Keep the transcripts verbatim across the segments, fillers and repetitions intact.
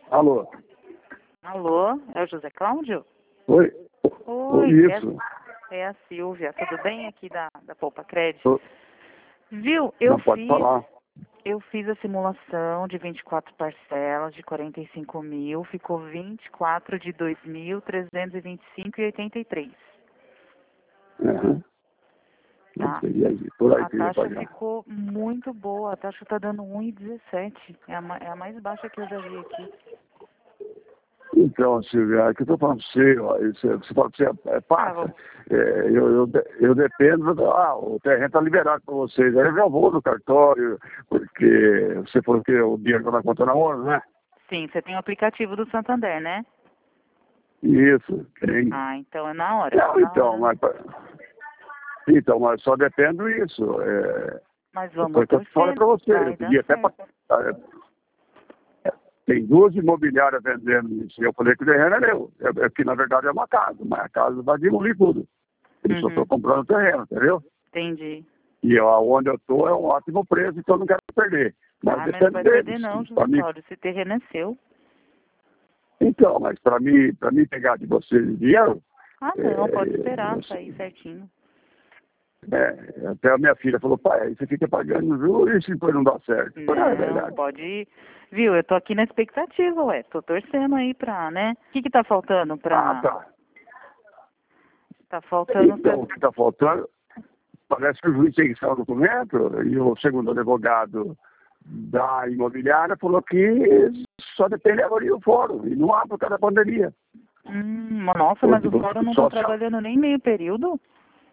Alô? Alô, é o José Cláudio? Oi? Oi, Isso. é, é a Silvia, tudo bem aqui da, da Poupa Crédito? Ô, Viu, eu Não pode fiz, falar. eu fiz a simulação de vinte e quatro parcelas de quarenta e cinco mil, ficou vinte e quatro de dois mil trezentos e vinte e cinco e oitenta e três. Uhum. Não Tá? sei, aí, por aí A que eu ia taxa pagar. ficou muito boa, a taxa está dando um vírgula dezessete, é a, ma- é a mais baixa que eu já vi aqui. Então, Silvia, é que eu estou falando para você, ó, isso, é- você fala que você é, é Ah, passa. vou- É, eu, eu, de- eu dependo, do- ah, o terreno está liberado para vocês. Aí eu já vou no cartório, porque você falou que o dinheiro está na conta na hora, né? Sim, você tem o aplicativo do Santander, né? Isso, tem. Ah, então é na hora. Não, Na então, hora. mas, então, mas só dependo isso. É, Mas vamos foi o que eu falei torcer, para você. vai Eu dar pedi até para. certo. Tem duas imobiliárias vendendo isso. E eu falei que o terreno é meu. É, é que na verdade é uma casa, mas a casa vai demolir tudo. Eu só estou Uhum, comprando o terreno, entendeu? entendi. E ó, onde eu estou é um ótimo preço, então eu não quero perder. Mas Ah, mas não depende vai perder deles. não, Pra José mim, Cláudio, esse terreno é seu. então, mas para mim, para mim pegar de vocês dinheiro, Ah, não, pode esperar é, sair certinho. é, até a minha filha falou, pai, aí você fica pagando juros e depois não dá certo. Eu falei, ah, é Não, verdade. pode... Viu, eu tô aqui na expectativa, ué. Tô torcendo aí pra, né? O que que tá faltando Ah, pra... tá. Tá faltando... Então, o que está faltando, parece que o juiz tem que sair o documento e o segundo advogado da imobiliária falou que só depende abrir o fórum e não há por causa da pandemia. Hum, nossa, Ou mas o tipo, fórum não tá só se- trabalhando nem meio período?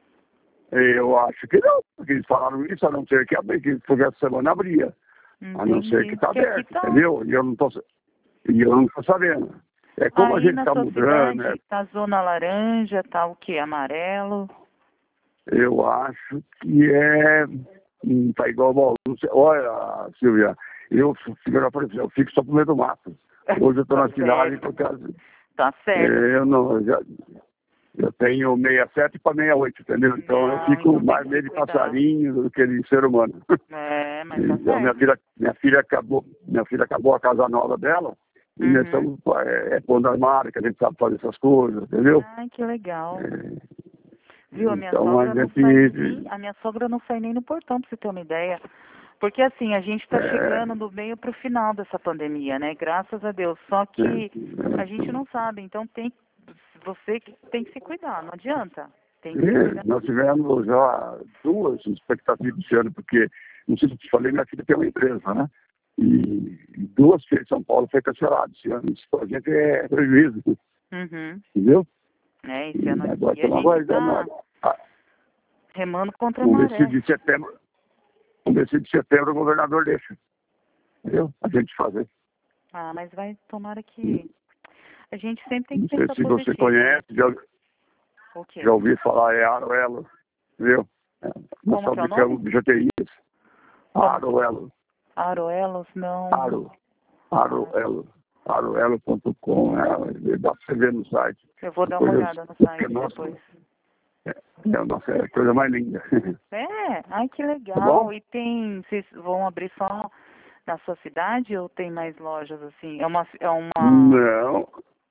Eu acho que não, porque eles falaram isso, a não ser que abrir, que porque essa semana abria. A não ser que Entendi. está Porque aqui aberto, tá... entendeu? E eu não estou e eu não estou sabendo. É como a Aí gente na está sua mudando, né? cidade tá zona laranja, tá o quê? Amarelo? Eu acho que é. hum, Tá igual ao não sei. Olha, Silvia, eu, fico- eu falei, eu fico só por meio do mato. Hoje eu estou Tá na cidade certo. por causa. Tá é, certo. eu não. Já, eu tenho sessenta e sete para sessenta e oito, entendeu? Então eu Não, fico então tem mais que se meio de cuidar. passarinho do que de ser humano. É, mas tá Então minha certo. filha, minha filha acabou, minha filha acabou a casa nova dela, e nós Uhum. estamos é, é pondo armário, que a gente sabe fazer essas coisas, entendeu? Ai, que legal. É, Viu, a minha então a sogra não sai gente. nem, a minha sogra não sai nem no portão, pra você ter uma ideia. Porque assim, a gente tá É, chegando do meio pro final dessa pandemia, né? Graças a Deus. Só que a gente não sabe, então tem você que tem que se cuidar, não adianta. Tem que se cuidar. E nós tivemos já duas expectativas esse ano, porque, não sei se eu te falei, minha filha tem uma empresa, né? E duas feiras em São Paulo foi cancelado esse ano. Isso para a gente é prejuízo, Uhum. entendeu? É, esse E ano agora aqui a estamos gente aguardando. tá a- remando contra a Vamos ver se maré. de setembro, vamos ver se de setembro o governador deixa, entendeu? A gente fazer. Ah, mas vai, tomara que a gente sempre tem Não que sei pensar se você positivo, né? conhece, já, O quê? já ouvi falar, é Aroelo, entendeu? É, nós Como que é o fabricamos nome? bijuterias. Como? Aroelo, Aroelos, não. Aro, Aroelo, aroelo ponto com, é, dá para você ver no site. Eu vou dar uma Coisa, olhada no porque site nossa, depois. é, é, nossa, é a coisa mais linda. É, ai que Tá legal. bom? E tem, vocês vão abrir só na sua cidade ou tem mais lojas assim? É uma, é uma. Não,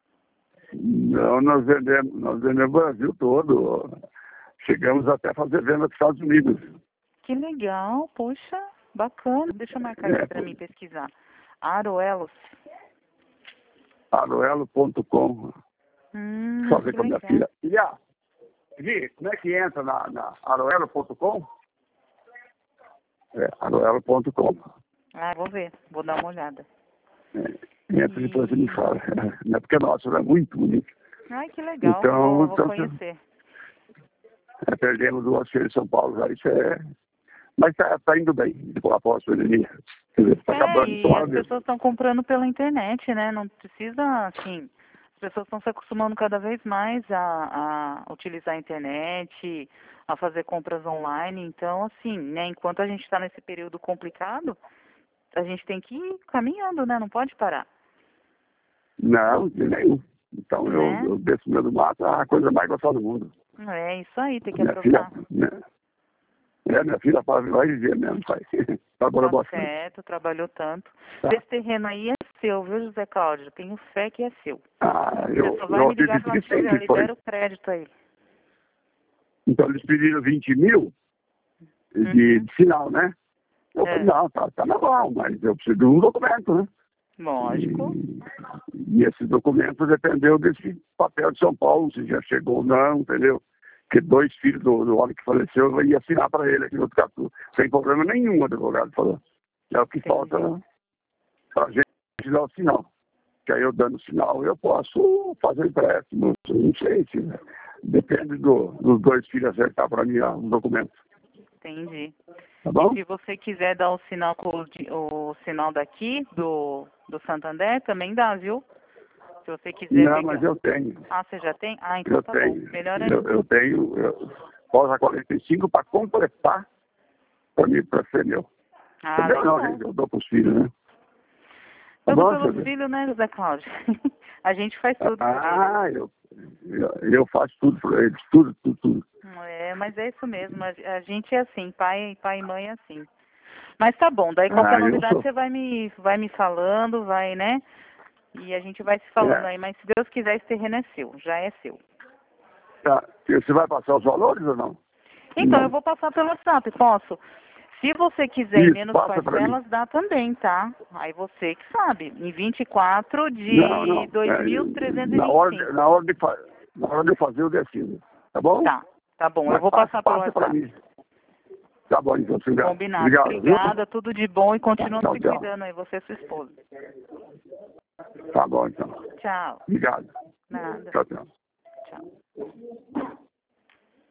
não, nós vendemos, nós vendemos o Brasil todo. Chegamos até a fazer venda nos Estados Unidos. Que legal, poxa, bacana. Deixa eu marcar É, aqui para mim pesquisar. Aroelos. aroelo ponto com. Hum, Só ver que com a minha legal. filha. Filha, Vi, como é que entra na, na aroelo ponto com? É, aroelo ponto com. Ah, vou ver, vou dar uma olhada. É, entra e depois você me E. fala. Não é porque, nossa, é muito bonito. Ai, que legal, Então, vou, vou então conhecer. é, perdemos duas feiras em São Paulo, já isso é. Mas tá, tá indo bem, após a pandemia. Quer dizer, tá É, acabando e só as mesmo. pessoas estão comprando pela internet, né? Não precisa, assim, as pessoas estão se acostumando cada vez mais a, a utilizar a internet, a fazer compras online. Então, assim, né, enquanto a gente está nesse período complicado, a gente tem que ir caminhando, né? Não pode parar, Não, de nenhum. Então eu, né? eu desço no meio do mato, é a coisa mais gostosa do mundo. É isso aí, tem que Minha filha, aproveitar. né? É, minha filha vai dizer mesmo, pai. Trabalhou Tá bastante. certo, trabalhou tanto. Tá. Esse terreno aí é seu, viu, José Cláudio? Tenho fé que é seu. Ah, eu, Você só vai eu me ligar e acredito falar que assim, já sempre foi. libera o crédito aí. Então eles pediram vinte mil de, Uhum. de sinal, né? Eu falei, É, não, tá, tá normal, mas eu preciso de um documento, né? lógico. E, e esse documento dependeu desse papel de São Paulo, se já chegou ou não, entendeu? Porque dois filhos do, do homem que faleceu, eu ia assinar para ele aqui no Catu, sem problema nenhum, o advogado falou. É o que Entendi. falta para a gente dar o sinal. Que aí eu dando o sinal, eu posso fazer empréstimo, não sei se depende do, dos dois filhos acertar para mim o documento. Entendi. Tá bom? E se você quiser dar o sinal com o, de- o sinal daqui, do, do Santander, também dá, viu? Se você quiser Não, pegar. mas eu tenho. Ah, você já tem? Ah, então Eu tá tenho. bom. Melhor Eu, ainda. eu tenho. Eu posso a quarenta e cinco para completar para mim, para ser meu. Ah, Entendeu? Não, legal. gente, eu dou para os filhos, né? Tá Tudo bom, pelos Silvia? filhos, né, José Cláudio? A gente faz tudo por eles. Ah, eu, eu, eu faço tudo para eles, tudo, tudo, tudo. É, mas é isso mesmo. A, a gente é assim, pai, pai e mãe é assim. Mas tá bom, daí qualquer Ah, eu novidade sou. você vai me, vai me falando, vai, né? E a gente vai se falando É, aí, mas se Deus quiser, esse terreno é seu, já é seu. tá. Você vai passar os valores ou não? Então, eu Não. vou passar pelo WhatsApp, posso? Se você quiser em Isso, menos passa para mim. parcelas, dá também, tá? Aí você que sabe. Em vinte e quatro Não, de não. dois É, mil trezentos e na, vinte e hora, de- cinco. na, hora de fa- na hora de fazer, eu decido. Tá bom? Tá, tá bom. Eu Mas vou passa, passar pelo passa para WhatsApp. mim. Tá bom, então, Silvia. Combinado. Obrigado, viu? Obrigada, tudo de bom e Tá, continua tchau, se tchau. cuidando aí, você e sua esposa. Tá bom, então. Tchau. Obrigado. Nada. Tchau, tchau. Tchau.